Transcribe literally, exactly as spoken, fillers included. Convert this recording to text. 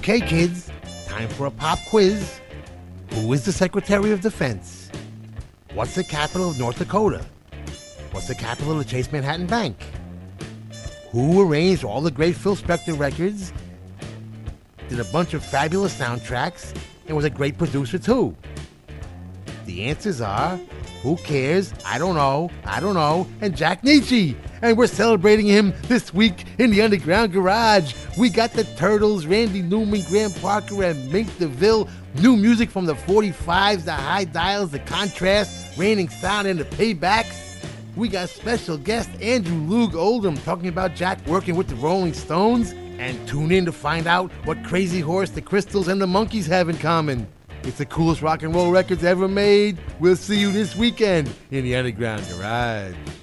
Okay, kids, time for a pop quiz. Who is the Secretary of Defense? What's the capital of North Dakota? What's the capital of the Chase Manhattan Bank? Who arranged all the great Phil Spector records, did a bunch of fabulous soundtracks, and was a great producer too? The answers are, who cares, I don't know, I don't know, and Jack Nietzsche. And we're celebrating him this week in the Underground Garage. We got the Turtles, Randy Newman, Graham Parker, and Mink DeVille. New music from the forty-fives, the high dials, the contrast, raining sound, and the paybacks. We got special guest Andrew Loog Oldham talking about Jack working with the Rolling Stones. And tune in to find out what Crazy Horse, the Crystals, and the Monkees have in common. It's the coolest rock and roll records ever made. We'll see you this weekend in the Underground Garage.